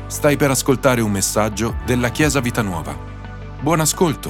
Stai per ascoltare un messaggio della Chiesa Vita Nuova. Buon ascolto.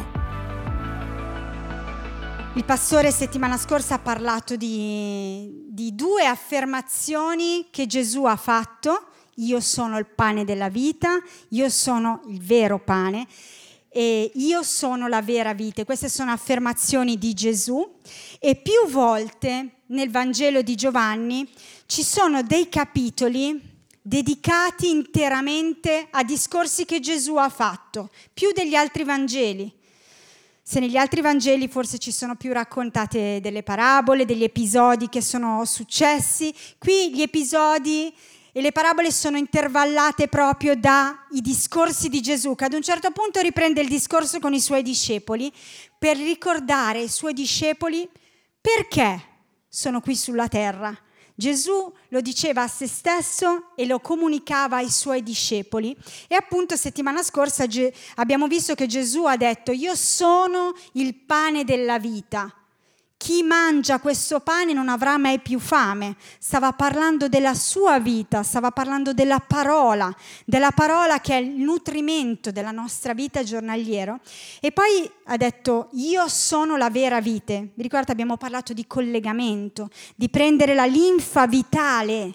Il pastore settimana scorsa ha parlato di due affermazioni che Gesù ha fatto. Io sono il pane della vita, io sono il vero pane e io sono la vera vita. Queste sono affermazioni di Gesù e più volte nel Vangelo di Giovanni ci sono dei capitoli dedicati interamente a discorsi che Gesù ha fatto, più degli altri Vangeli. Se negli altri Vangeli forse ci sono più raccontate delle parabole, degli episodi che sono successi, qui gli episodi e le parabole sono intervallate proprio dai discorsi di Gesù, che ad un certo punto riprende il discorso con i suoi discepoli per ricordare ai suoi discepoli perché sono qui sulla terra. Gesù lo diceva a se stesso e lo comunicava ai suoi discepoli e appunto settimana scorsa abbiamo visto che Gesù ha detto: io sono il pane della vita, chi mangia questo pane non avrà mai più fame. Stava parlando della sua vita, stava parlando della parola che è il nutrimento della nostra vita giornaliero. E poi ha detto: io sono la vera vite. Vi ricordate, abbiamo parlato di collegamento, di prendere la linfa vitale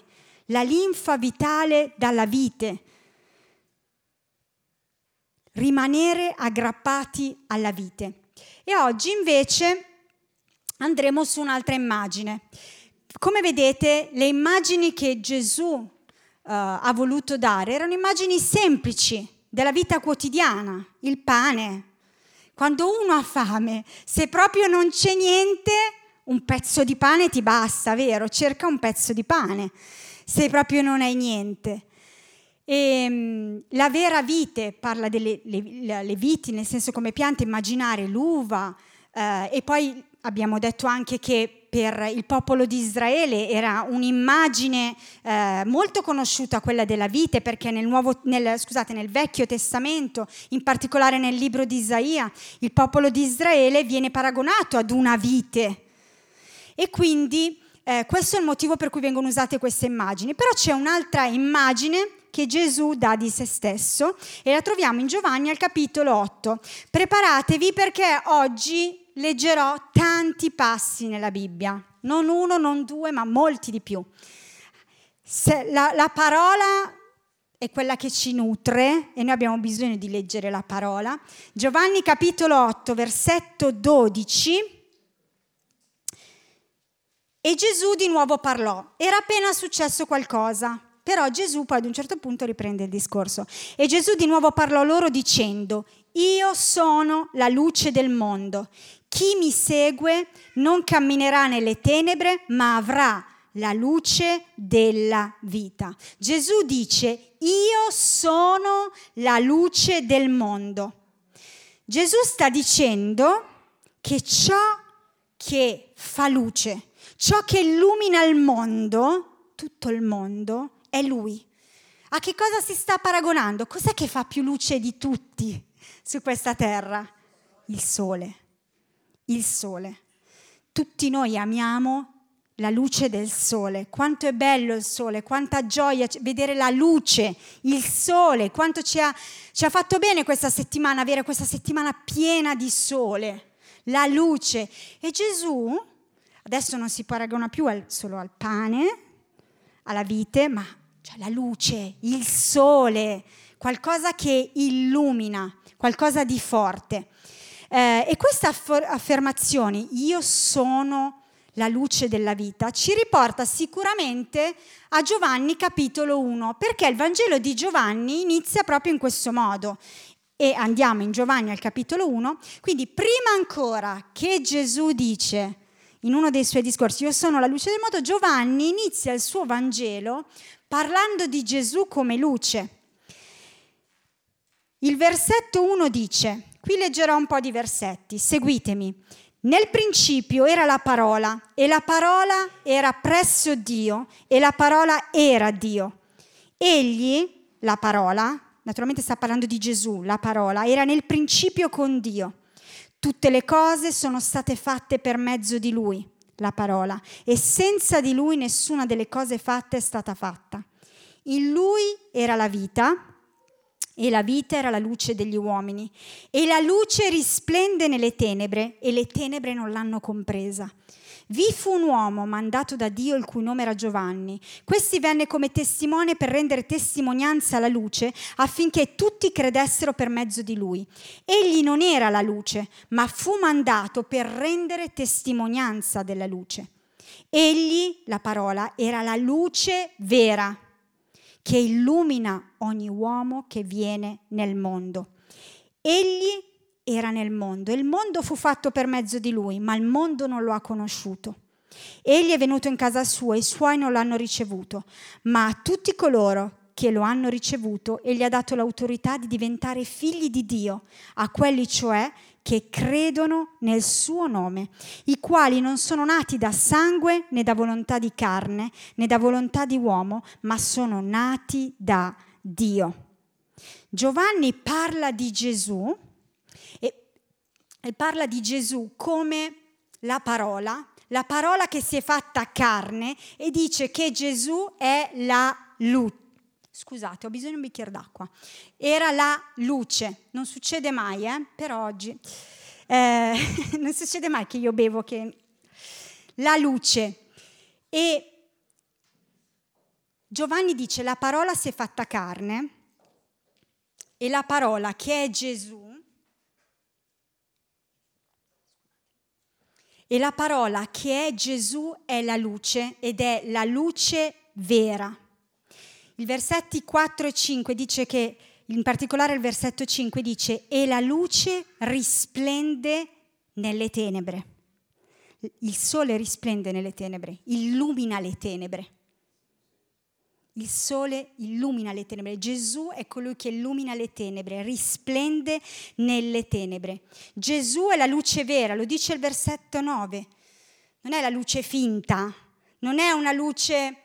dalla vite, rimanere aggrappati alla vite. E oggi invece andremo su un'altra immagine. Come vedete, le immagini che Gesù ha voluto dare erano immagini semplici della vita quotidiana. Il pane. Quando uno ha fame, se proprio non c'è niente, un pezzo di pane ti basta, vero? Cerca un pezzo di pane, se proprio non hai niente. E la vera vite parla delle le viti, nel senso come piante, immaginare l'uva, e poi abbiamo detto anche che per il popolo di Israele era un'immagine molto conosciuta quella della vite, perché nel Vecchio Testamento, in particolare nel libro di Isaia, il popolo di Israele viene paragonato ad una vite. E quindi questo è il motivo per cui vengono usate queste immagini. Però c'è un'altra immagine che Gesù dà di se stesso e la troviamo in Giovanni al capitolo 8. Preparatevi perché oggi leggerò tanti passi nella Bibbia, non uno, non due, ma molti di più. La parola è quella che ci nutre e noi abbiamo bisogno di leggere la parola. Giovanni capitolo 8, versetto 12. E Gesù di nuovo parlò. Era appena successo qualcosa, però Gesù poi ad un certo punto riprende il discorso. E Gesù di nuovo parlò loro dicendo: io sono la luce del mondo. Chi mi segue non camminerà nelle tenebre, ma avrà la luce della vita. Gesù dice: io sono la luce del mondo. Gesù sta dicendo che ciò che fa luce, ciò che illumina il mondo, tutto il mondo, è Lui. A che cosa si sta paragonando? Cos'è che fa più luce di tutti su questa terra? Il sole. Il sole. Tutti noi amiamo la luce del sole. Quanto è bello il sole, quanta gioia vedere la luce, il sole, quanto ci ha fatto bene questa settimana, avere questa settimana piena di sole, la luce. E Gesù adesso non si paragona più solo al pane, alla vite, ma c'è la luce, il sole, qualcosa che illumina, qualcosa di forte. E questa affermazione, io sono la luce della vita, ci riporta sicuramente a Giovanni capitolo 1, perché il Vangelo di Giovanni inizia proprio in questo modo. E andiamo in Giovanni al capitolo 1, quindi prima ancora che Gesù dice in uno dei suoi discorsi, io sono la luce del mondo, Giovanni inizia il suo Vangelo parlando di Gesù come luce. Il versetto 1 dice, qui leggerò un po' di versetti, seguitemi. Nel principio era la parola, e la parola era presso Dio, e la parola era Dio. Egli, la parola, naturalmente sta parlando di Gesù, la parola, era nel principio con Dio. Tutte le cose sono state fatte per mezzo di Lui, la parola, e senza di Lui nessuna delle cose fatte è stata fatta. In Lui era la vita, e la vita era la luce degli uomini. E la luce risplende nelle tenebre e le tenebre non l'hanno compresa. Vi fu un uomo mandato da Dio il cui nome era Giovanni. Questi venne come testimone per rendere testimonianza alla luce affinché tutti credessero per mezzo di lui. Egli non era la luce, ma fu mandato per rendere testimonianza della luce. Egli, la parola, era la luce vera che illumina ogni uomo che viene nel mondo. Egli era nel mondo e il mondo fu fatto per mezzo di lui, ma il mondo non lo ha conosciuto. Egli è venuto in casa sua e i suoi non l'hanno ricevuto, ma a tutti coloro che lo hanno ricevuto egli ha dato l'autorità di diventare figli di Dio, a quelli cioè che credono nel suo nome, i quali non sono nati da sangue né da volontà di carne né da volontà di uomo, ma sono nati da Dio. Giovanni parla di Gesù e parla di Gesù come la parola che si è fatta carne, e dice che Gesù è la luce. Scusate, ho bisogno di un bicchiere d'acqua. Era la luce. Non succede mai, per oggi. Non succede mai che io bevo la luce. E Giovanni dice la parola si è fatta carne, e la parola che è Gesù, e la parola che è Gesù è la luce, ed è la luce vera. I versetti 4 e 5 dice che, in particolare il versetto 5 dice, e la luce risplende nelle tenebre. Il sole risplende nelle tenebre, illumina le tenebre. Il sole illumina le tenebre. Gesù è colui che illumina le tenebre, risplende nelle tenebre. Gesù è la luce vera, lo dice il versetto 9. Non è la luce finta, non è una luce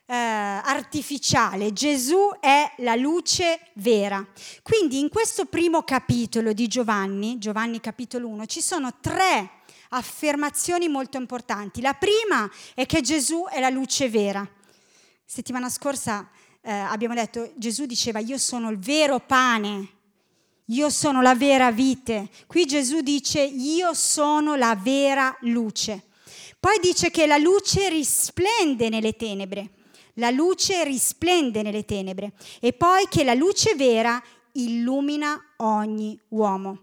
artificiale. Gesù è la luce vera. Quindi in questo primo capitolo di Giovanni capitolo 1, ci sono 3 affermazioni molto importanti. La prima è che Gesù è la luce vera. Settimana scorsa abbiamo detto, Gesù diceva io sono il vero pane, io sono la vera vite. Qui Gesù dice io sono la vera luce. Poi dice che la luce risplende nelle tenebre. La luce risplende nelle tenebre. E poi che la luce vera illumina ogni uomo.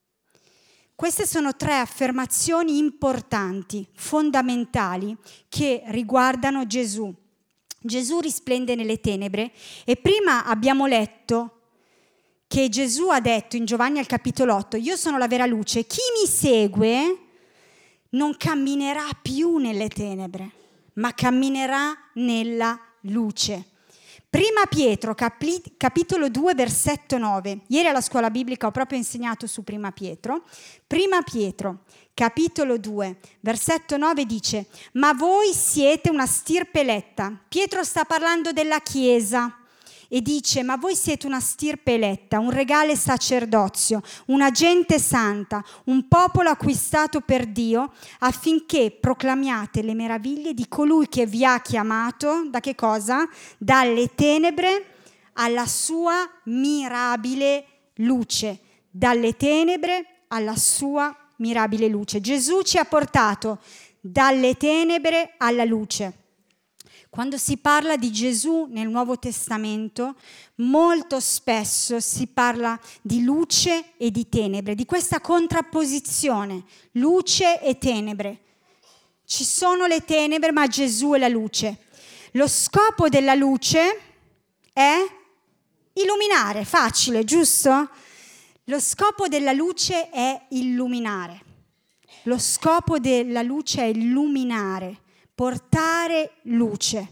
Queste sono 3 affermazioni importanti, fondamentali, che riguardano Gesù. Gesù risplende nelle tenebre, e prima abbiamo letto che Gesù ha detto in Giovanni al capitolo 8, io sono la vera luce, chi mi segue non camminerà più nelle tenebre, ma camminerà nella luce. Prima Pietro, capitolo 2, versetto 9. Ieri alla scuola biblica ho proprio insegnato su Prima Pietro. Prima Pietro, capitolo 2, versetto 9 dice, ma voi siete una stirpe eletta. Pietro sta parlando della Chiesa e dice, ma voi siete una stirpe eletta, un regale sacerdozio, una gente santa, un popolo acquistato per Dio, affinché proclamiate le meraviglie di colui che vi ha chiamato, da che cosa? Dalle tenebre alla sua mirabile luce. Dalle tenebre alla sua mirabile luce. Gesù ci ha portato dalle tenebre alla luce. Quando si parla di Gesù nel Nuovo Testamento, molto spesso si parla di luce e di tenebre, di questa contrapposizione, luce e tenebre. Ci sono le tenebre, ma Gesù è la luce. Lo scopo della luce è illuminare, facile, giusto? Lo scopo della luce è illuminare. Lo scopo della luce è illuminare. Portare luce.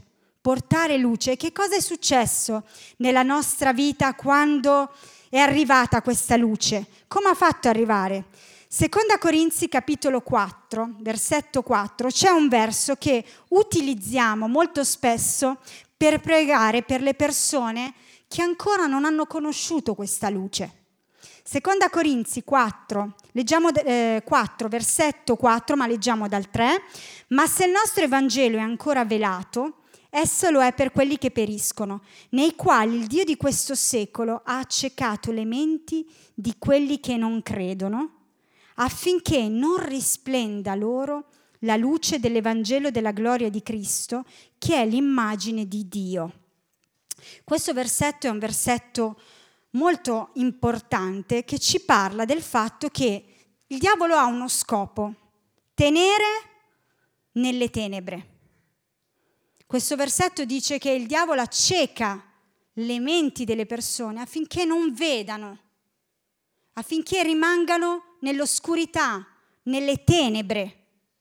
Che cosa è successo nella nostra vita quando è arrivata questa luce? Come ha fatto arrivare? Seconda Corinzi capitolo 4, versetto 4, c'è un verso che utilizziamo molto spesso per pregare per le persone che ancora non hanno conosciuto questa luce. Seconda Corinzi 4, leggiamo 4, versetto 4, ma leggiamo dal 3. Ma se il nostro Evangelo è ancora velato, esso lo è per quelli che periscono, nei quali il Dio di questo secolo ha accecato le menti di quelli che non credono, affinché non risplenda loro la luce dell'Evangelo della gloria di Cristo, che è l'immagine di Dio. Questo versetto è un versetto molto importante che ci parla del fatto che il diavolo ha uno scopo: tenere nelle tenebre. Questo versetto dice che il diavolo acceca le menti delle persone affinché non vedano, affinché rimangano nell'oscurità, nelle tenebre.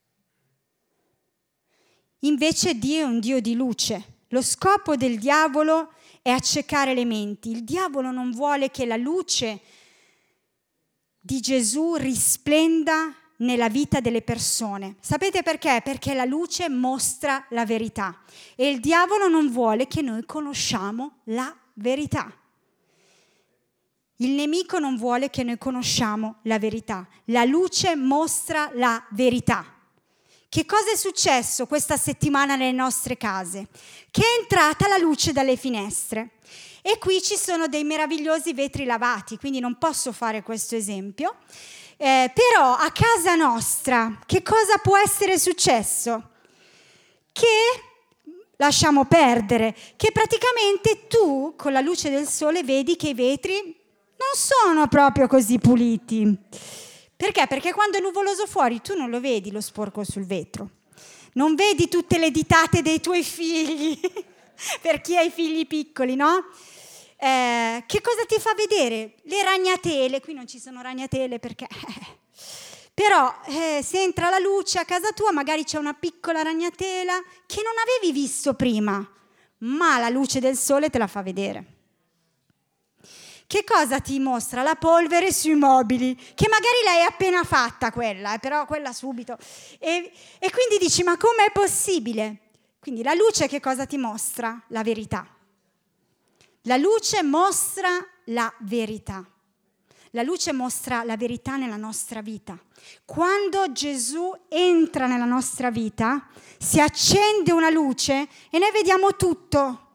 Invece Dio è un Dio di luce. Lo scopo del diavolo è accecare le menti. Il diavolo non vuole che la luce di Gesù risplenda nella vita delle persone. Sapete perché? Perché la luce mostra la verità e il diavolo non vuole che noi conosciamo la verità. Il nemico non vuole che noi conosciamo la verità. La luce mostra la verità. Che cosa è successo questa settimana nelle nostre case? Che è entrata la luce dalle finestre. E qui ci sono dei meravigliosi vetri lavati, quindi non posso fare questo esempio. Però a casa nostra che cosa può essere successo? Che lasciamo perdere, che praticamente tu con la luce del sole vedi che i vetri non sono proprio così puliti. Perché? Perché quando è nuvoloso fuori tu non lo vedi lo sporco sul vetro, non vedi tutte le ditate dei tuoi figli, per chi ha i figli piccoli, no? Che cosa ti fa vedere? Le ragnatele, qui non ci sono ragnatele perché... Però se entra la luce a casa tua magari c'è una piccola ragnatela che non avevi visto prima, ma la luce del sole te la fa vedere. Che cosa ti mostra? La polvere sui mobili, che magari l'hai appena fatta quella, però quella subito. E quindi dici, ma com'è possibile? Quindi la luce che cosa ti mostra? La verità. La luce mostra la verità. La luce mostra la verità nella nostra vita. Quando Gesù entra nella nostra vita, si accende una luce e noi vediamo tutto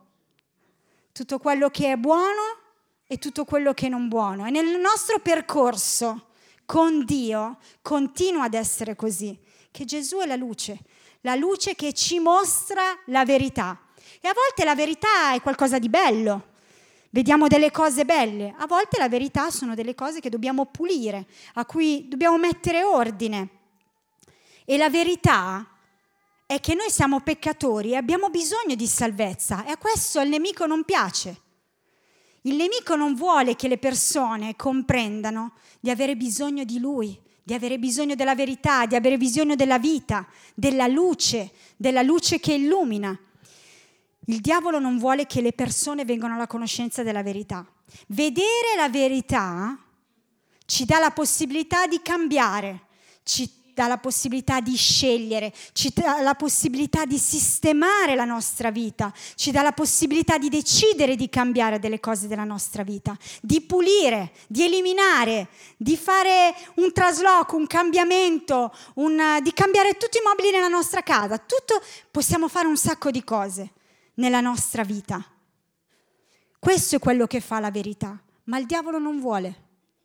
quello che è buono e tutto quello che non è buono. E nel nostro percorso con Dio continua ad essere così, che Gesù è la luce che ci mostra la verità. E a volte la verità è qualcosa di bello. Vediamo delle cose belle, a volte la verità sono delle cose che dobbiamo pulire, a cui dobbiamo mettere ordine. E la verità è che noi siamo peccatori e abbiamo bisogno di salvezza e a questo il nemico non piace. Il nemico non vuole che le persone comprendano di avere bisogno di lui, di avere bisogno della verità, di avere bisogno della vita, della luce che illumina. Il diavolo non vuole che le persone vengano alla conoscenza della verità. Vedere la verità ci dà la possibilità di cambiare, ci dà la possibilità di scegliere, ci dà la possibilità di sistemare la nostra vita, ci dà la possibilità di decidere di cambiare delle cose della nostra vita, di pulire, di eliminare, di fare un trasloco, un cambiamento, di cambiare tutti i mobili nella nostra casa. Tutto, possiamo fare un sacco di cose nella nostra vita. Questo è quello che fa la verità, ma il diavolo non vuole.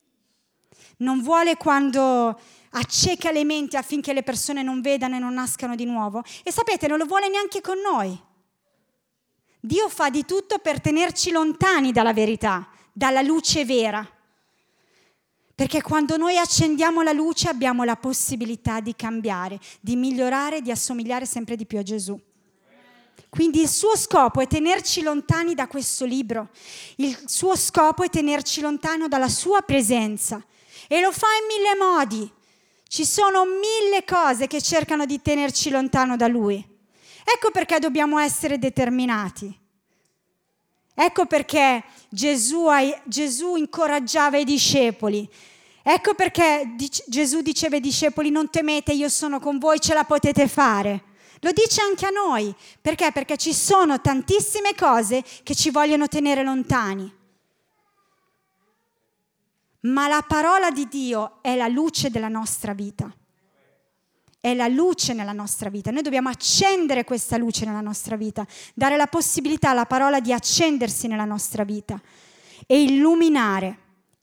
Non vuole quando acceca le menti affinché le persone non vedano e non nascano di nuovo. E sapete, non lo vuole neanche con noi. Dio fa di tutto per tenerci lontani dalla verità, dalla luce vera. Perché quando noi accendiamo la luce abbiamo la possibilità di cambiare, di migliorare, di assomigliare sempre di più a Gesù. Quindi il suo scopo è tenerci lontani da questo libro, il suo scopo è tenerci lontano dalla sua presenza e lo fa in 1000 modi. Ci sono 1000 cose che cercano di tenerci lontano da lui. Ecco perché dobbiamo essere determinati. Ecco perché Gesù incoraggiava i discepoli. Ecco perché Gesù diceva ai discepoli: non temete, io sono con voi, ce la potete fare. Lo dice anche a noi. Perché? Perché ci sono tantissime cose che ci vogliono tenere lontani. Ma la parola di Dio è la luce della nostra vita. è la luce nella nostra vita. Noi dobbiamo accendere questa luce nella nostra vita, dare la possibilità alla parola di accendersi nella nostra vita e illuminare.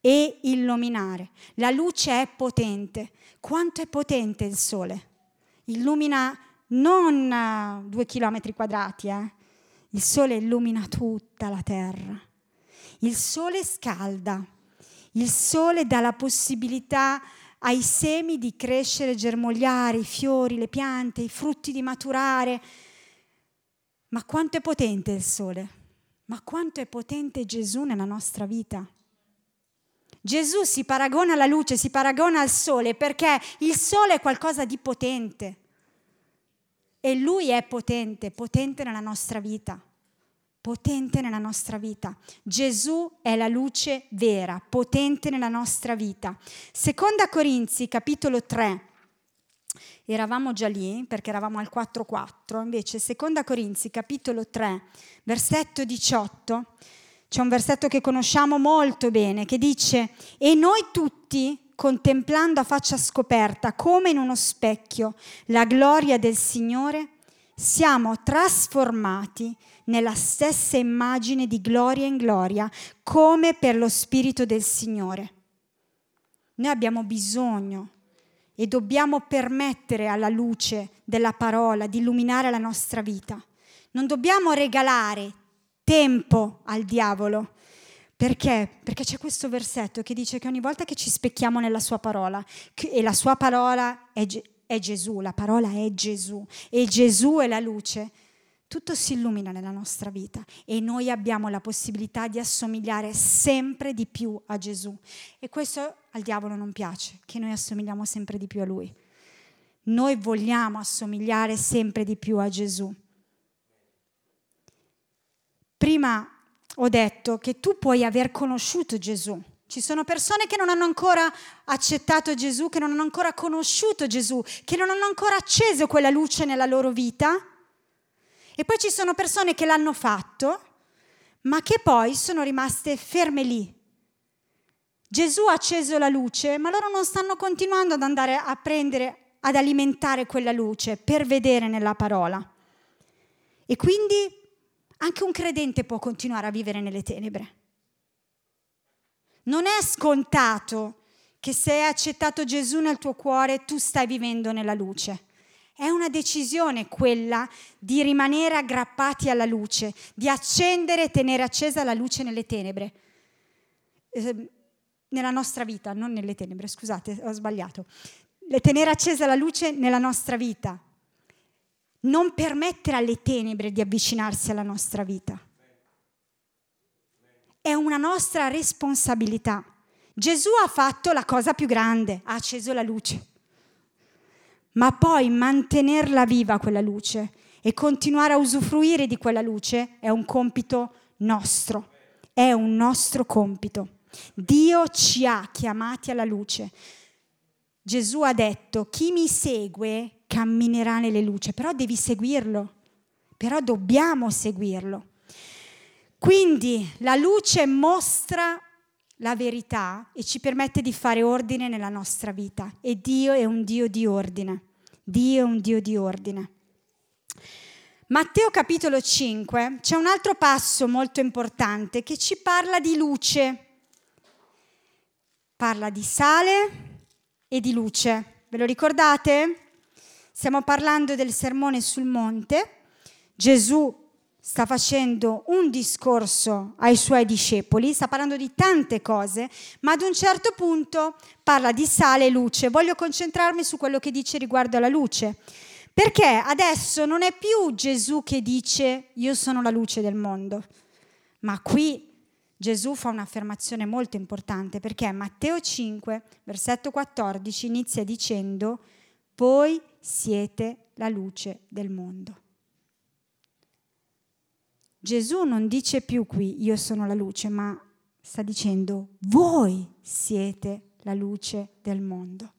La luce è potente. Quanto è potente il sole? Illumina non 2 chilometri quadrati, Il sole illumina tutta la terra. Il sole scalda. Il sole dà la possibilità ai semi di crescere, germogliare, i fiori, le piante, i frutti di maturare. Ma quanto è potente il sole? Ma quanto è potente Gesù nella nostra vita? Gesù si paragona alla luce, si paragona al sole, perché il sole è qualcosa di potente. E lui è potente nella nostra vita. Potente nella nostra vita. Gesù è la luce vera, potente nella nostra vita. Seconda Corinzi, capitolo 3. Eravamo già lì, perché eravamo al 4:4. Invece, Seconda Corinzi, capitolo 3, versetto 18. C'è un versetto che conosciamo molto bene, che dice: «E noi tutti, contemplando a faccia scoperta, come in uno specchio, la gloria del Signore, siamo trasformati nella stessa immagine di gloria in gloria, come per lo Spirito del Signore». Noi abbiamo bisogno e dobbiamo permettere alla luce della parola di illuminare la nostra vita. Non dobbiamo regalare tempo al diavolo. Perché? Perché c'è questo versetto che dice che ogni volta che ci specchiamo nella sua parola, e la sua parola è Gesù, la parola è Gesù, e Gesù è la luce, tutto si illumina nella nostra vita e noi abbiamo la possibilità di assomigliare sempre di più a Gesù. E questo al diavolo non piace, che noi assomigliamo sempre di più a Lui. Noi vogliamo assomigliare sempre di più a Gesù. Prima ho detto che tu puoi aver conosciuto Gesù. Ci sono persone che non hanno ancora accettato Gesù, che non hanno ancora conosciuto Gesù, che non hanno ancora acceso quella luce nella loro vita. E poi ci sono persone che l'hanno fatto, ma che poi sono rimaste ferme lì. Gesù ha acceso la luce, ma loro non stanno continuando ad andare a prendere, ad alimentare quella luce per vedere nella parola. E quindi anche un credente può continuare a vivere nelle tenebre. Non è scontato che se hai accettato Gesù nel tuo cuore, tu stai vivendo nella luce. È una decisione quella di rimanere aggrappati alla luce, di accendere e tenere accesa la luce nelle tenebre. Nella nostra vita, non nelle tenebre, scusate, ho sbagliato. Tenere accesa la luce nella nostra vita. Non permettere alle tenebre di avvicinarsi alla nostra vita. È una nostra responsabilità. Gesù ha fatto la cosa più grande, ha acceso la luce. Ma poi mantenerla viva quella luce e continuare a usufruire di quella luce è un compito nostro. È un nostro compito. Dio ci ha chiamati alla luce. Gesù ha detto: chi mi segue camminerà nelle luci, però devi seguirlo, però dobbiamo seguirlo. Quindi la luce mostra la verità e ci permette di fare ordine nella nostra vita, e Dio è un Dio di ordine. Dio è un Dio di ordine. Matteo capitolo 5 c'è un altro passo molto importante che ci parla di luce, parla di sale e di luce. Ve lo ricordate? Stiamo parlando del sermone sul monte. Gesù sta facendo un discorso ai suoi discepoli, sta parlando di tante cose, ma ad un certo punto parla di sale e luce. Voglio concentrarmi su quello che dice riguardo alla luce, perché adesso non è più Gesù che dice io sono la luce del mondo, ma qui Gesù fa un'affermazione molto importante, perché Matteo 5, versetto 14 inizia dicendo: voi siete la luce del mondo. Gesù non dice più qui io sono la luce, ma sta dicendo voi siete la luce del mondo.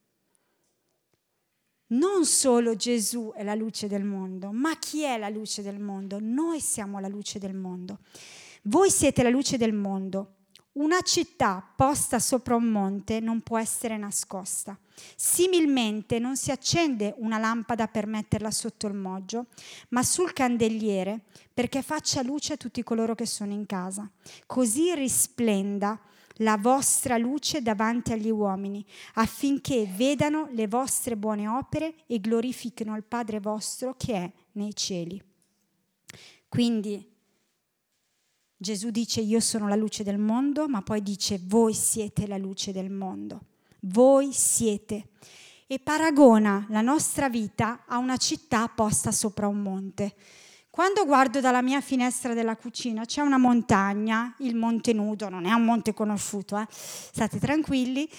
Non solo Gesù è la luce del mondo, ma chi è la luce del mondo? Noi siamo la luce del mondo. Voi siete la luce del mondo. una città posta sopra un monte non può essere nascosta. Similmente non si accende una lampada per metterla sotto il moggio, ma sul candeliere, perché faccia luce a tutti coloro che sono in casa. Così risplenda la vostra luce davanti agli uomini, affinché vedano le vostre buone opere e glorifichino il Padre vostro che è nei cieli. Quindi Gesù dice: io sono la luce del mondo, ma poi dice: voi siete la luce del mondo. Voi siete. E paragona la nostra vita a una città posta sopra un monte. Quando guardo dalla mia finestra della cucina c'è una montagna, il Monte Nudo, non è un monte conosciuto, state tranquilli,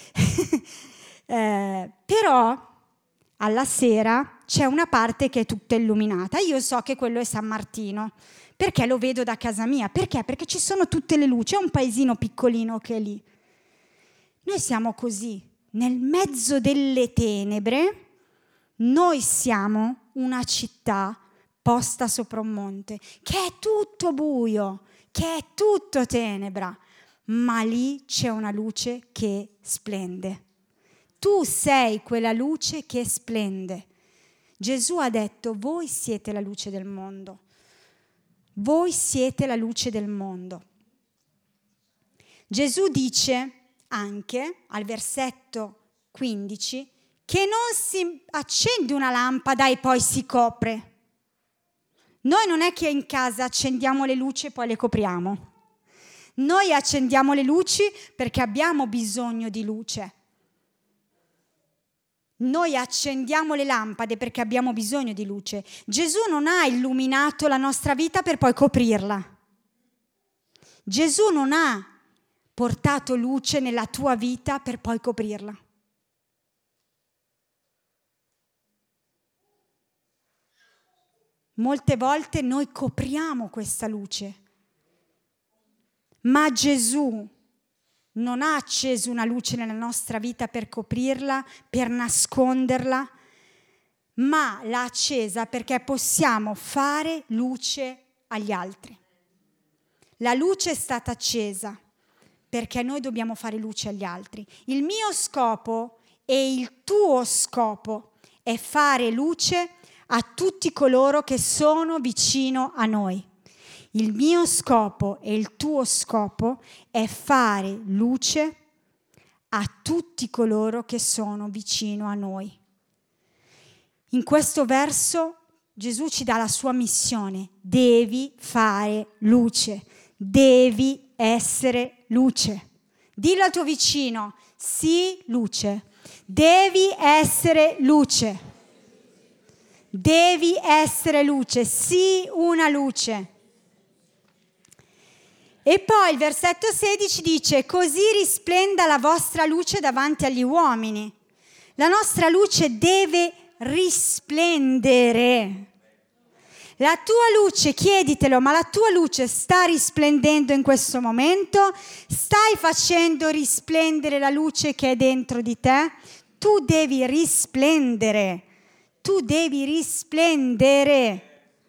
però alla sera c'è una parte che è tutta illuminata. Io so che quello è San Martino, perché lo vedo da casa mia. Perché? Perché ci sono tutte le luci, è un paesino piccolino che è lì. Noi siamo così, nel mezzo delle tenebre, noi siamo una città posta sopra un monte, che è tutto buio, che è tutto tenebra, ma lì c'è una luce che splende. Tu sei quella luce che splende. Gesù ha detto: voi siete la luce del mondo. Voi siete la luce del mondo. Gesù dice anche al versetto 15 che non si accende una lampada e poi si copre. Noi non è che in casa accendiamo le luci e poi le copriamo. Noi accendiamo le luci perché abbiamo bisogno di luce. Noi accendiamo le lampade perché abbiamo bisogno di luce. Gesù non ha illuminato la nostra vita per poi coprirla. Gesù non ha portato luce nella tua vita per poi coprirla. Molte volte noi copriamo questa luce, ma Gesù non ha acceso una luce nella nostra vita per coprirla, per nasconderla, ma l'ha accesa perché possiamo fare luce agli altri. La luce è stata accesa perché noi dobbiamo fare luce agli altri. Il mio scopo e il tuo scopo è fare luce a tutti coloro che sono vicino a noi. Il mio scopo e il tuo scopo è fare luce a tutti coloro che sono vicino a noi. In questo verso Gesù ci dà la sua missione: devi fare luce, devi essere luce. Dillo al tuo vicino: sii luce, devi essere luce. Devi essere luce, sii una luce. E poi il versetto 16 dice: così risplenda la vostra luce davanti agli uomini. La nostra luce deve risplendere. La tua luce, chieditelo, ma la tua luce sta risplendendo in questo momento? Stai facendo risplendere la luce che è dentro di te? Tu devi risplendere. Tu devi risplendere.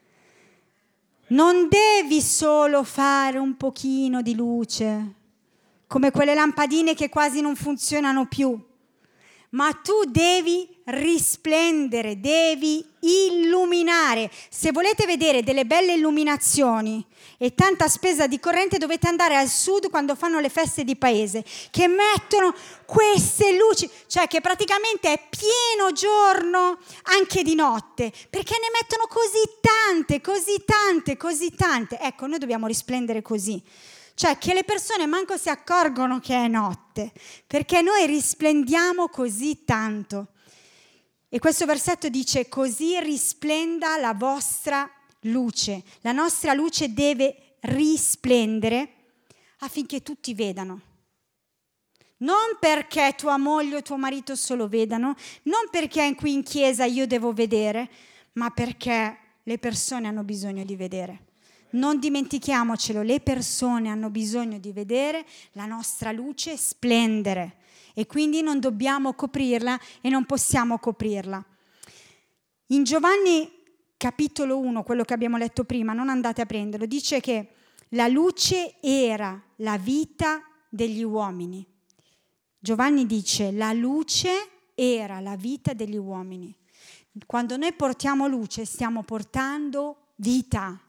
Non devi solo fare un pochino di luce, come quelle lampadine che quasi non funzionano più, ma tu devi risplendere, devi illuminare. Se volete vedere delle belle illuminazioni e tanta spesa di corrente, dovete andare al sud quando fanno le feste di paese, che mettono queste luci, cioè che praticamente è pieno giorno anche di notte, perché ne mettono così tante, così tante, così tante. Ecco, noi dobbiamo risplendere così, cioè che le persone manco si accorgono che è notte, perché noi risplendiamo così tanto. E questo versetto dice: così risplenda la vostra luce. La nostra luce deve risplendere affinché tutti vedano. Non perché tua moglie o tuo marito solo vedano, non perché qui in chiesa io devo vedere, ma perché le persone hanno bisogno di vedere. Non dimentichiamocelo, le persone hanno bisogno di vedere la nostra luce splendere e quindi non dobbiamo coprirla e non possiamo coprirla. In Giovanni capitolo 1, quello che abbiamo letto prima, non andate a prenderlo, dice che la luce era la vita degli uomini. Giovanni dice: la luce era la vita degli uomini. Quando noi portiamo luce stiamo portando vita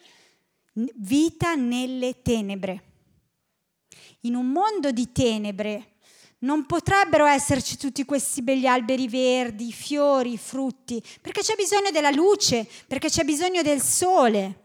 nelle tenebre. In un mondo di tenebre non potrebbero esserci tutti questi begli alberi verdi, fiori, frutti, perché c'è bisogno della luce, perché c'è bisogno del sole.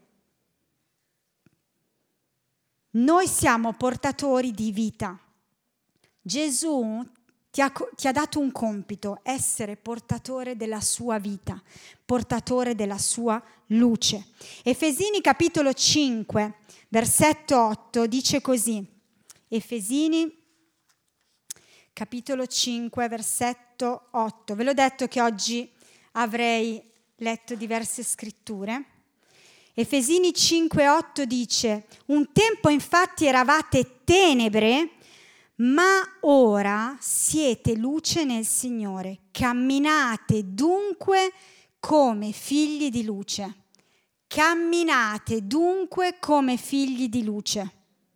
Noi siamo portatori di vita. Gesù ti ha dato un compito, essere portatore della sua vita, portatore della sua luce. Efesini capitolo 5, versetto 8 dice così. Efesini capitolo 5, versetto 8. Ve l'ho detto che oggi avrei letto diverse scritture. Efesini 5, 8 dice: un tempo infatti eravate tenebre, ma ora siete luce nel Signore. Camminate dunque come figli di luce. Camminate dunque come figli di luce.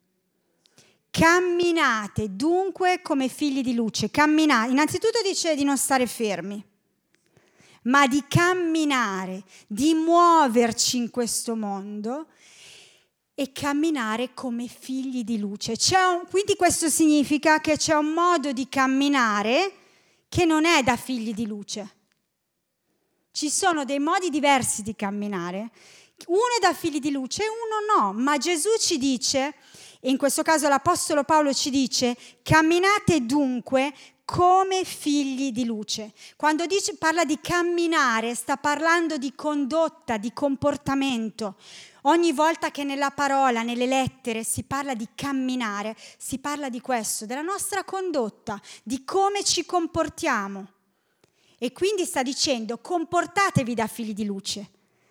Camminate dunque come figli di luce. Camminate. Innanzitutto dice di non stare fermi, ma di camminare, di muoverci in questo mondo e camminare come figli di luce. Quindi questo significa che c'è un modo di camminare che non è da figli di luce. Ci sono dei modi diversi di camminare. Uno è da figli di luce e uno no. Ma Gesù ci dice, e in questo caso l'Apostolo Paolo ci dice: camminate dunque come figli di luce. Quando parla di camminare, sta parlando di condotta, di comportamento. Ogni volta che nella parola, nelle lettere si parla di camminare, si parla di questo, della nostra condotta, di come ci comportiamo. E quindi sta dicendo: comportatevi da figli di luce.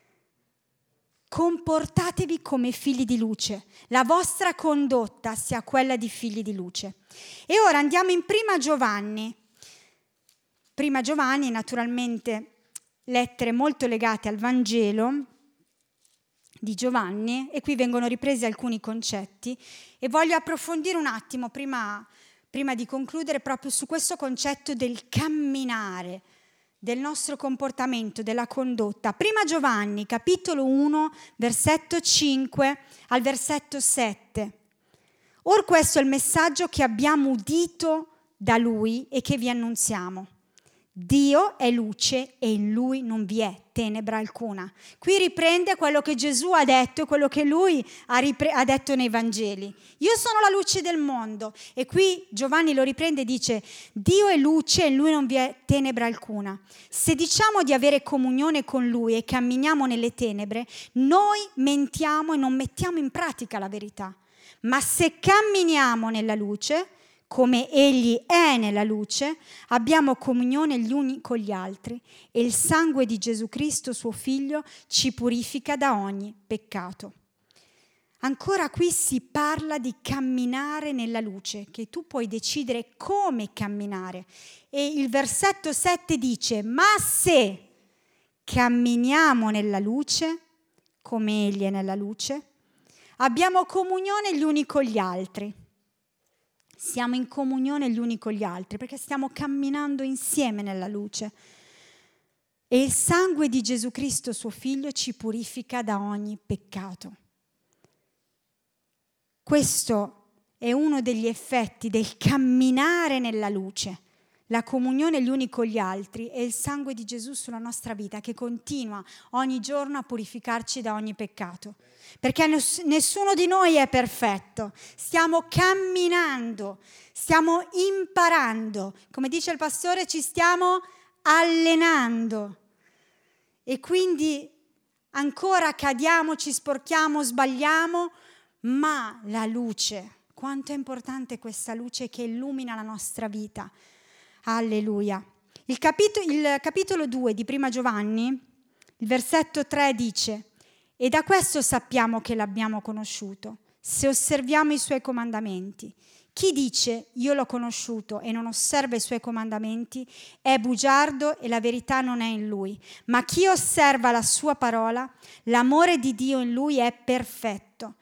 Comportatevi come figli di luce. La vostra condotta sia quella di figli di luce. E ora andiamo in Prima Giovanni. Prima Giovanni, naturalmente, lettere molto legate al Vangelo di Giovanni, e qui vengono ripresi alcuni concetti e voglio approfondire un attimo prima di concludere proprio su questo concetto del camminare, del nostro comportamento, della condotta. Prima Giovanni, capitolo 1, versetto 5 al versetto 7. Or questo è il messaggio che abbiamo udito da Lui e che vi annunziamo. Dio è luce e in Lui non vi è tenebra alcuna. Qui riprende quello che Gesù ha detto e quello che Lui ha detto nei Vangeli. Io sono la luce del mondo. E qui Giovanni lo riprende e dice: Dio è luce e in Lui non vi è tenebra alcuna. Se diciamo di avere comunione con Lui e camminiamo nelle tenebre, noi mentiamo e non mettiamo in pratica la verità. Ma se camminiamo nella luce, come Egli è nella luce, abbiamo comunione gli uni con gli altri e il sangue di Gesù Cristo, suo Figlio, ci purifica da ogni peccato. Ancora qui si parla di camminare nella luce, che tu puoi decidere come camminare. E il versetto 7 dice: ma se camminiamo nella luce, come Egli è nella luce, abbiamo comunione gli uni con gli altri. Siamo in comunione gli uni con gli altri perché stiamo camminando insieme nella luce. E il sangue di Gesù Cristo, suo Figlio, ci purifica da ogni peccato. Questo è uno degli effetti del camminare nella luce. La comunione gli uni con gli altri e il sangue di Gesù sulla nostra vita che continua ogni giorno a purificarci da ogni peccato. Perché nessuno di noi è perfetto. Stiamo camminando, stiamo imparando. Come dice il pastore, ci stiamo allenando. E quindi ancora cadiamo, ci sporchiamo, sbagliamo, ma la luce, quanto è importante questa luce che illumina la nostra vita. Alleluia. Il capitolo 2 di Prima Giovanni, il versetto 3 dice: e da questo sappiamo che l'abbiamo conosciuto, se osserviamo i suoi comandamenti. Chi dice io l'ho conosciuto e non osserva i suoi comandamenti è bugiardo e la verità non è in lui. Ma chi osserva la sua parola, l'amore di Dio in lui è perfetto.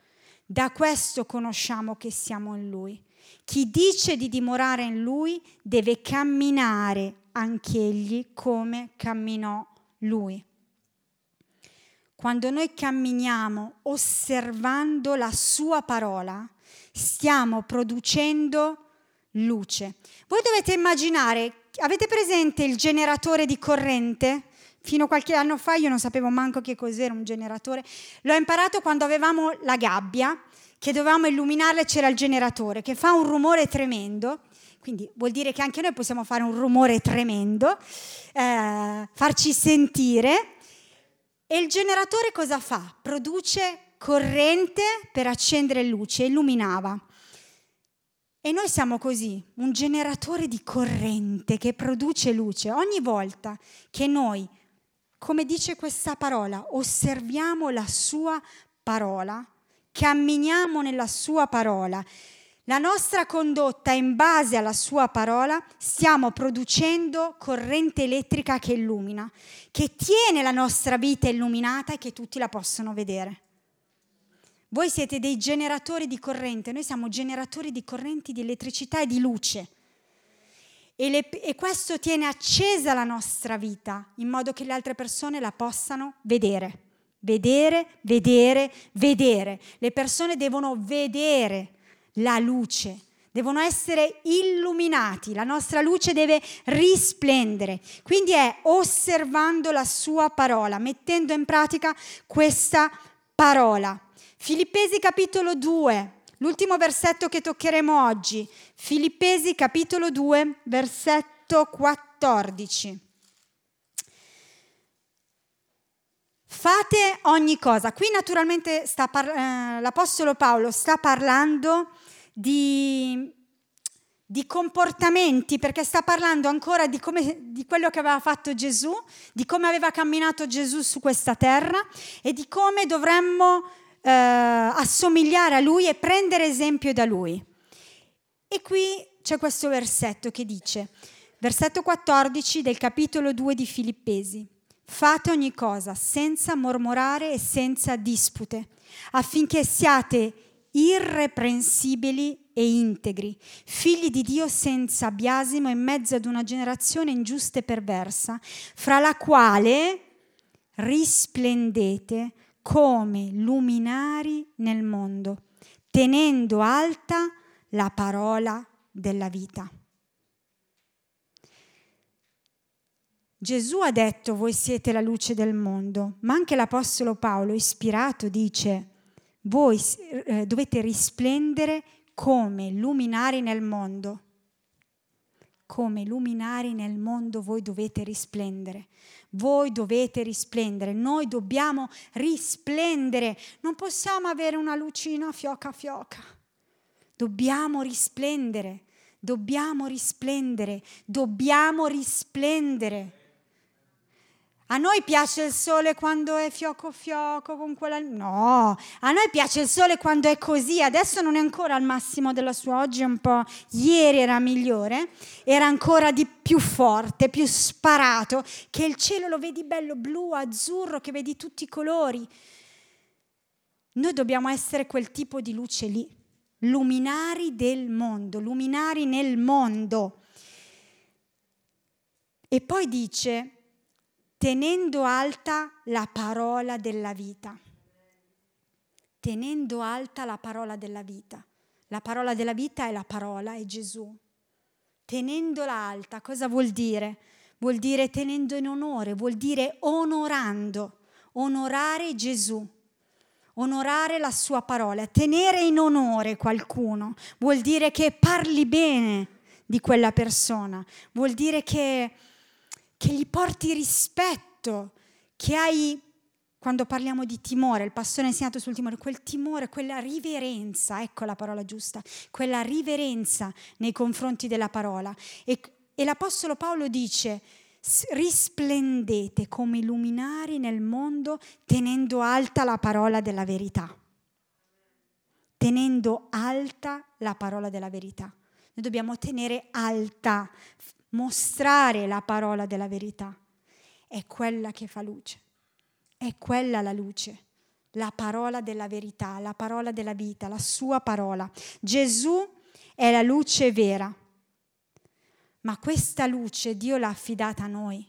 Da questo conosciamo che siamo in Lui. Chi dice di dimorare in Lui deve camminare anch'egli come camminò Lui. Quando noi camminiamo osservando la sua parola, stiamo producendo luce. Voi dovete immaginare, avete presente il generatore di corrente? Fino a qualche anno fa io non sapevo manco che cos'era un generatore. L'ho imparato quando avevamo la gabbia, che dovevamo illuminarla, c'era il generatore che fa un rumore tremendo. Quindi vuol dire che anche noi possiamo fare un rumore tremendo, farci sentire. E il generatore cosa fa? Produce corrente per accendere luce, illuminava. E noi siamo così, un generatore di corrente che produce luce. Ogni volta che noi, come dice questa parola, osserviamo la sua parola, camminiamo nella sua parola, la nostra condotta in base alla sua parola, stiamo producendo corrente elettrica che illumina, che tiene la nostra vita illuminata e che tutti la possono vedere. Voi siete dei generatori di corrente, noi siamo generatori di correnti di elettricità e di luce. E questo tiene accesa la nostra vita, in modo che le altre persone la possano vedere. Vedere, vedere, vedere. Le persone devono vedere la luce, devono essere illuminati, la nostra luce deve risplendere. Quindi è osservando la sua parola, mettendo in pratica questa parola. Filippesi capitolo 2, l'ultimo versetto che toccheremo oggi. Filippesi capitolo 2, versetto 14. Fate ogni cosa. Qui naturalmente l'Apostolo Paolo sta parlando di comportamenti, perché sta parlando ancora di quello che aveva fatto Gesù, di come aveva camminato Gesù su questa terra e di come dovremmo assomigliare a Lui e prendere esempio da Lui. E qui c'è questo versetto che dice, versetto 14 del capitolo 2 di Filippesi: fate ogni cosa senza mormorare e senza dispute, affinché siate irreprensibili e integri, figli di Dio senza biasimo in mezzo ad una generazione ingiusta e perversa, fra la quale risplendete come luminari nel mondo, tenendo alta la parola della vita. Gesù ha detto: voi siete la luce del mondo, ma anche l'Apostolo Paolo, ispirato, dice: voi dovete risplendere come luminari nel mondo. Come luminari nel mondo voi dovete risplendere. Voi dovete risplendere. Noi dobbiamo risplendere. Non possiamo avere una lucina fioca fioca. Dobbiamo risplendere. Dobbiamo risplendere. Dobbiamo risplendere. A noi piace il sole quando è fioco fioco con quella... No, a noi piace il sole quando è così. Adesso non è ancora al massimo della sua, oggi è un po'... Ieri era migliore, era ancora di più forte, più sparato, che il cielo lo vedi bello blu, azzurro, che vedi tutti i colori. Noi dobbiamo essere quel tipo di luce lì, luminari del mondo, luminari nel mondo. E poi dice... tenendo alta la parola della vita. Tenendo alta la parola della vita. La parola della vita è la parola, è Gesù. Tenendola alta, cosa vuol dire? Vuol dire tenendo in onore, vuol dire onorando, onorare Gesù, onorare la sua parola. Tenere in onore qualcuno vuol dire che parli bene di quella persona, vuol dire che gli porti rispetto, che hai, quando parliamo di timore, il pastore ha insegnato sul timore, quel timore, quella riverenza, ecco la parola giusta, quella riverenza nei confronti della parola. E l'Apostolo Paolo dice: risplendete come luminari nel mondo, tenendo alta la parola della verità. Tenendo alta la parola della verità. Noi dobbiamo tenere alta, mostrare la parola della verità. È quella che fa luce. È quella la luce. la parola della verità, la parola della vita, la sua parola. Gesù è la luce vera, ma questa luce Dio l'ha affidata a noi.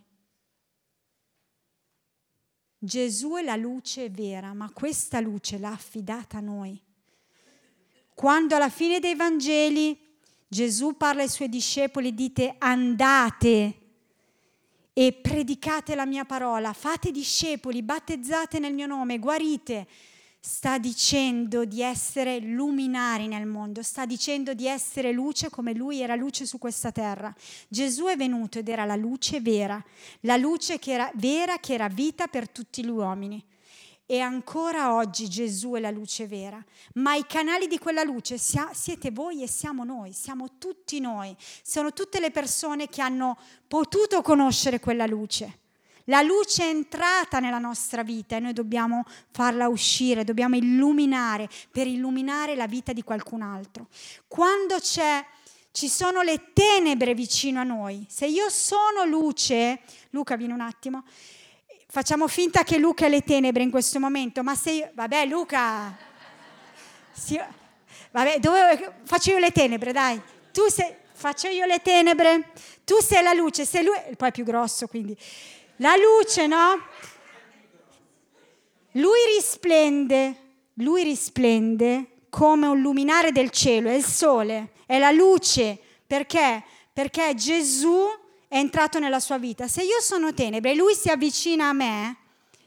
Gesù è la luce vera, ma questa luce l'ha affidata a noi. Quando alla fine dei Vangeli Gesù parla ai suoi discepoli, dite andate e predicate la mia parola, fate discepoli, battezzate nel mio nome, guarite. Sta dicendo di essere luminari nel mondo, sta dicendo di essere luce come lui era luce su questa terra. Gesù è venuto ed era la luce vera, la luce che era vera, che era vita per tutti gli uomini. E ancora oggi Gesù è la luce vera, ma i canali di quella luce siete voi e siamo noi, siamo tutti noi, sono tutte le persone che hanno potuto conoscere quella luce. La luce è entrata nella nostra vita e noi dobbiamo farla uscire, dobbiamo illuminare per illuminare la vita di qualcun altro. Quando ci sono le tenebre vicino a noi, se io sono luce, Luca vieni un attimo, facciamo finta che Luca è le tenebre in questo momento, ma se io, vabbè Luca, sì, vabbè, dove faccio io le tenebre, dai, faccio io le tenebre, tu sei la luce, sei lui, poi è più grosso quindi, la luce, no? Lui risplende come un luminare del cielo, è il sole, è la luce, perché? Perché Gesù è entrato nella sua vita. Se io sono tenebre e lui si avvicina a me,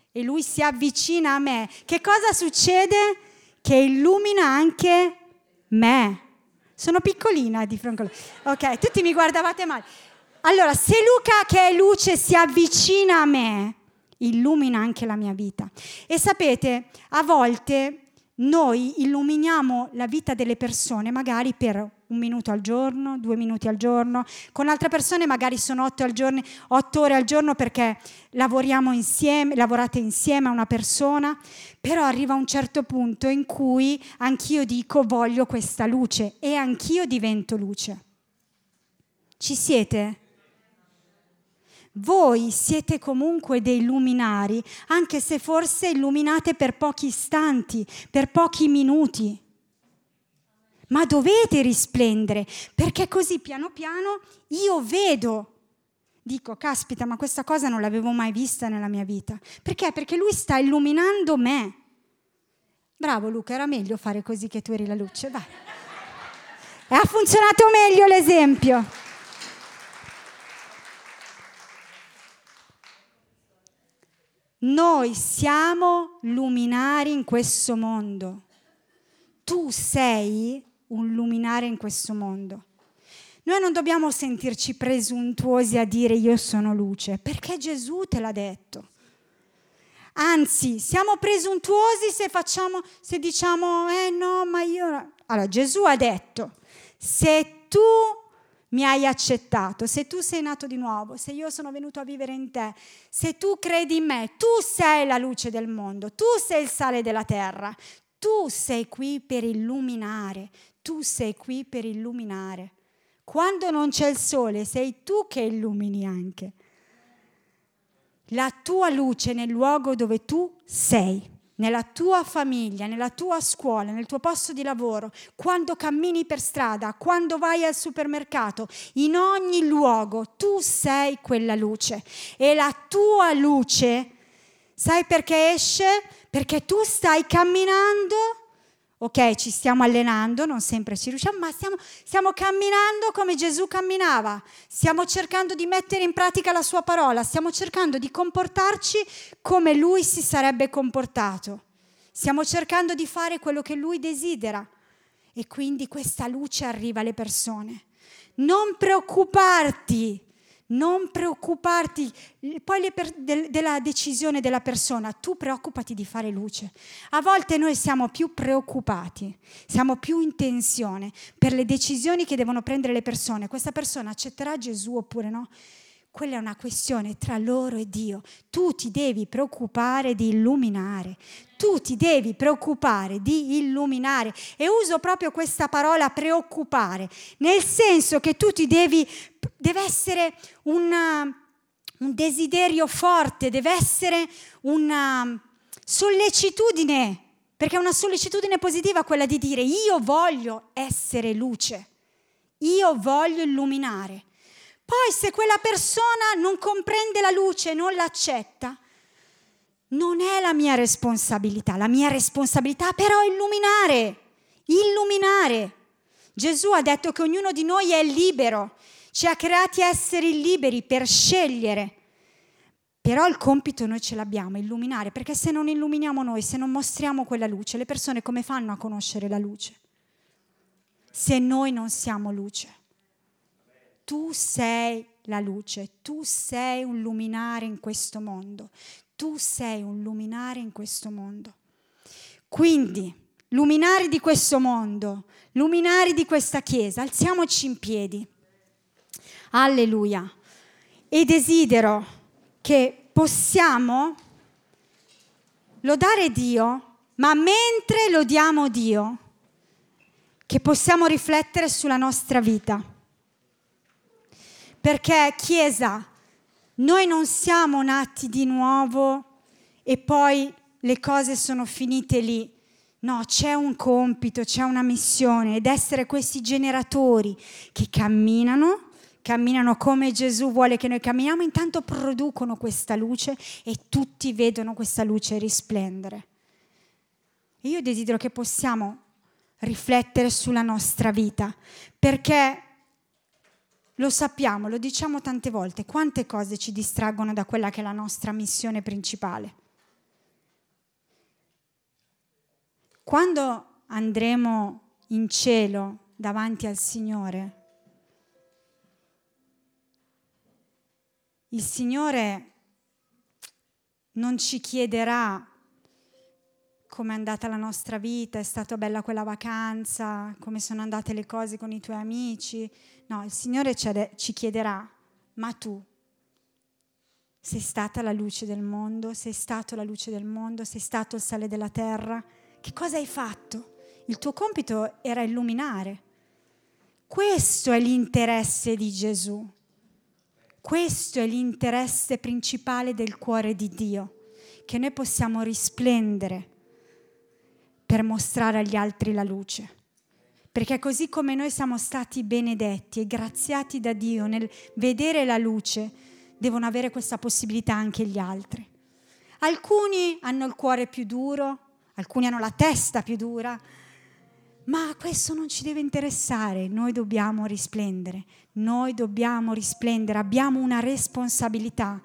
che cosa succede? Che illumina anche me. Sono piccolina di fronte a lui. Ok, tutti mi guardavate male. Allora, se Luca che è luce si avvicina a me, illumina anche la mia vita. E sapete, a volte noi illuminiamo la vita delle persone magari per 1 minuto al giorno, 2 minuti al giorno, con altre persone magari sono 8 ore al giorno perché lavorate insieme a una persona, però arriva un certo punto in cui anch'io dico voglio questa luce e anch'io divento luce. Ci siete? Voi siete comunque dei luminari, anche se forse illuminate per pochi istanti, per pochi minuti. Ma dovete risplendere, perché così piano piano io vedo. Dico, caspita, ma questa cosa non l'avevo mai vista nella mia vita. Perché? Perché lui sta illuminando me. Bravo Luca, era meglio fare così che tu eri la luce, vai. E ha funzionato meglio l'esempio. Noi siamo luminari in questo mondo. Tu sei un luminare in questo mondo. Noi non dobbiamo sentirci presuntuosi a dire io sono luce, perché Gesù te l'ha detto. Anzi, siamo presuntuosi se diciamo no, ma io... Allora, Gesù ha detto, se tu mi hai accettato, se tu sei nato di nuovo, se io sono venuto a vivere in te, se tu credi in me, tu sei la luce del mondo, tu sei il sale della terra, tu sei qui per illuminare, tu sei qui per illuminare. Quando non c'è il sole, sei tu che illumini anche. La tua luce nel luogo dove tu sei, nella tua famiglia, nella tua scuola, nel tuo posto di lavoro, quando cammini per strada, quando vai al supermercato, in ogni luogo tu sei quella luce. E la tua luce, sai perché esce? Perché tu stai camminando, ok, ci stiamo allenando, non sempre ci riusciamo, ma stiamo camminando come Gesù camminava, stiamo cercando di mettere in pratica la sua parola, stiamo cercando di comportarci come lui si sarebbe comportato, stiamo cercando di fare quello che lui desidera e quindi questa luce arriva alle persone. Non preoccuparti poi della decisione della persona, tu preoccupati di fare luce. A volte noi siamo più preoccupati, siamo più in tensione per le decisioni che devono prendere le persone. Questa persona accetterà Gesù oppure no? Quella è una questione tra loro e Dio. Tu ti devi preoccupare di illuminare. Tu ti devi preoccupare di illuminare. E uso proprio questa parola preoccupare, nel senso che tu deve essere un desiderio forte, deve essere sollecitudine, perché è una sollecitudine positiva quella di dire io voglio essere luce, io voglio illuminare. Poi se quella persona non comprende la luce, non l'accetta, non è la mia responsabilità però è illuminare. Gesù ha detto che ognuno di noi è libero, ci ha creati esseri liberi per scegliere. Però il compito noi ce l'abbiamo, illuminare, perché se non illuminiamo noi, se non mostriamo quella luce, le persone come fanno a conoscere la luce? Se noi non siamo luce. Tu sei la luce, tu sei un luminare in questo mondo. Tu sei un luminare in questo mondo. Quindi, luminari di questo mondo, luminari di questa chiesa, alziamoci in piedi. Alleluia. E desidero che possiamo lodare Dio, ma mentre lodiamo Dio, che possiamo riflettere sulla nostra vita. Perché, Chiesa, noi non siamo nati di nuovo e poi le cose sono finite lì. No, c'è un compito, c'è una missione, ed essere questi generatori che camminano come Gesù vuole che noi camminiamo, intanto producono questa luce e tutti vedono questa luce risplendere. E io desidero che possiamo riflettere sulla nostra vita, perché lo sappiamo, lo diciamo tante volte, quante cose ci distraggono da quella che è la nostra missione principale. Quando andremo in cielo davanti al Signore, il Signore non ci chiederà come è andata la nostra vita, è stata bella quella vacanza, come sono andate le cose con i tuoi amici. No, il Signore ci chiederà, ma tu sei stata la luce del mondo, sei stato la luce del mondo, sei stato il sale della terra? Che cosa hai fatto? Il tuo compito era illuminare. Questo è l'interesse di Gesù. Questo è l'interesse principale del cuore di Dio, che noi possiamo risplendere per mostrare agli altri la luce. Perché così come noi siamo stati benedetti e graziati da Dio nel vedere la luce, devono avere questa possibilità anche gli altri. Alcuni hanno il cuore più duro, alcuni hanno la testa più dura, ma questo non ci deve interessare. Noi dobbiamo risplendere, abbiamo una responsabilità.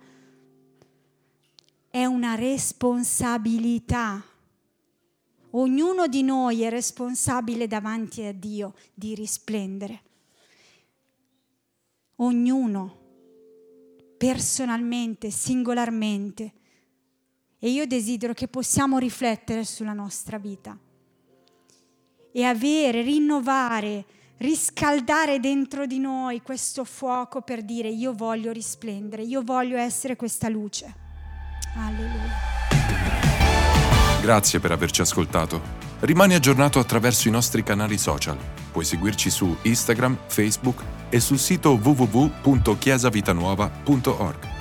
È una responsabilità. Ognuno di noi è responsabile davanti a Dio di risplendere. Ognuno, personalmente, singolarmente. E io desidero che possiamo riflettere sulla nostra vita e rinnovare, riscaldare dentro di noi questo fuoco per dire io voglio risplendere, io voglio essere questa luce. Alleluia. Grazie per averci ascoltato. Rimani aggiornato attraverso i nostri canali social. Puoi seguirci su Instagram, Facebook e sul sito www.chiesavitanuova.org.